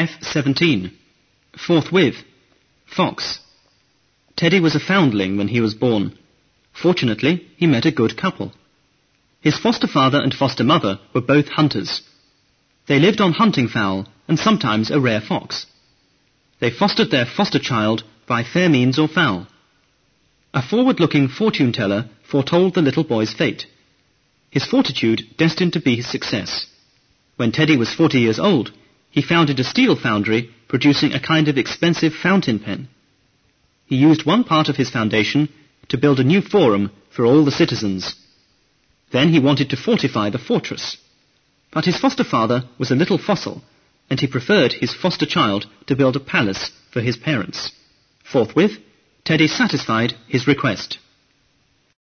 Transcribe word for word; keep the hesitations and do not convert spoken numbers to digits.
F seventeen. Forthwith. Fox. Teddy was a foundling when he was born. Fortunately, he met a good couple. His foster father and foster mother were both hunters. They lived on hunting fowl and sometimes a rare fox. They fostered their foster child by fair means or foul. A forward-looking fortune-teller foretold the little boy's fate. His fortitude destined to be his success. When Teddy was forty years old, he founded a steel foundry producing a kind of expensive fountain pen. He used one part of his foundation to build a new forum for all the citizens. Then he wanted to fortify the fortress. But his foster father was a little fossil, and he preferred his foster child to build a palace for his parents. Forthwith, Teddy satisfied his request.